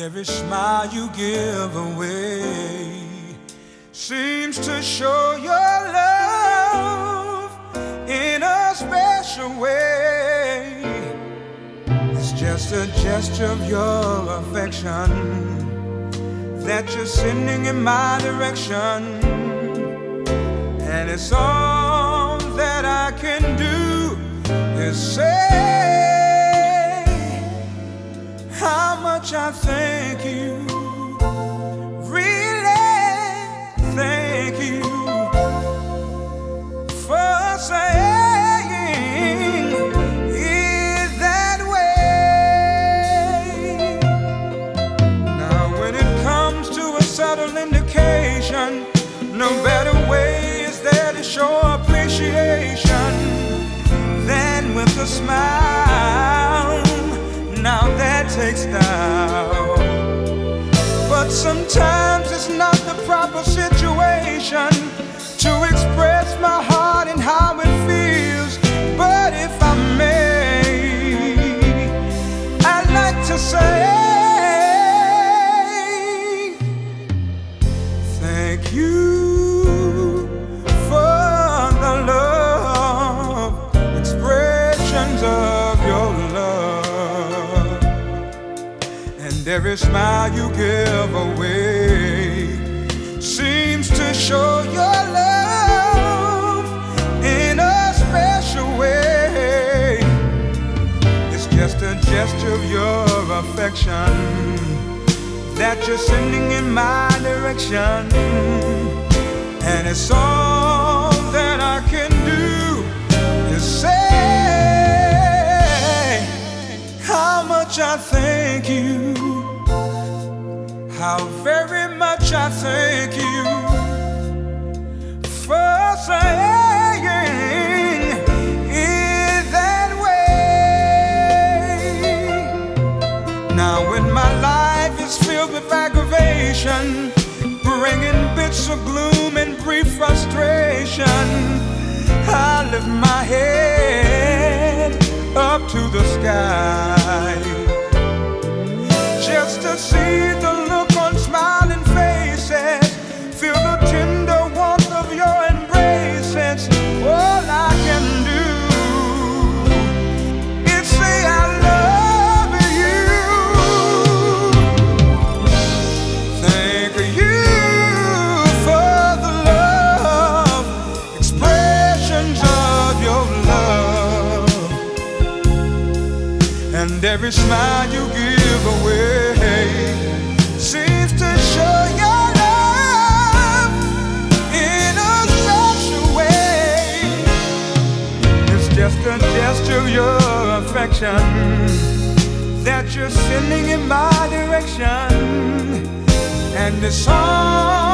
every smile you give away seems to show your love in a special way. It's just a gesture of your affection that you're sending in my direction, and it's all that I can do is say how much I thank you, really thank you for saying it that way. Now when it comes to a subtle indication, no better way is there to show appreciation than with a smile. Now that takes down, but sometimes it's not the proper situation to express my heart and how it feels. But if I may, I'd like to say thank you for the love, expressions of your love, and every smile you give away seems to show your love in a special way. It's just a gesture of your affection that you're sending in my direction, and it's all that I can do is say how much I thank you, how very much I thank you for saying it that way. Now when my life is filled with aggravation, bringing bits of gloom and brief frustration, I lift my head up to the sky just to see the look on smiling faces, feel the tender warmth of your embraces. All I can do is say I love you. Thank you for the love, expressions of your love, and every smile you give away seems to show your love in a special way. It's just a gesture of your affection that you're sending in my direction, and it's all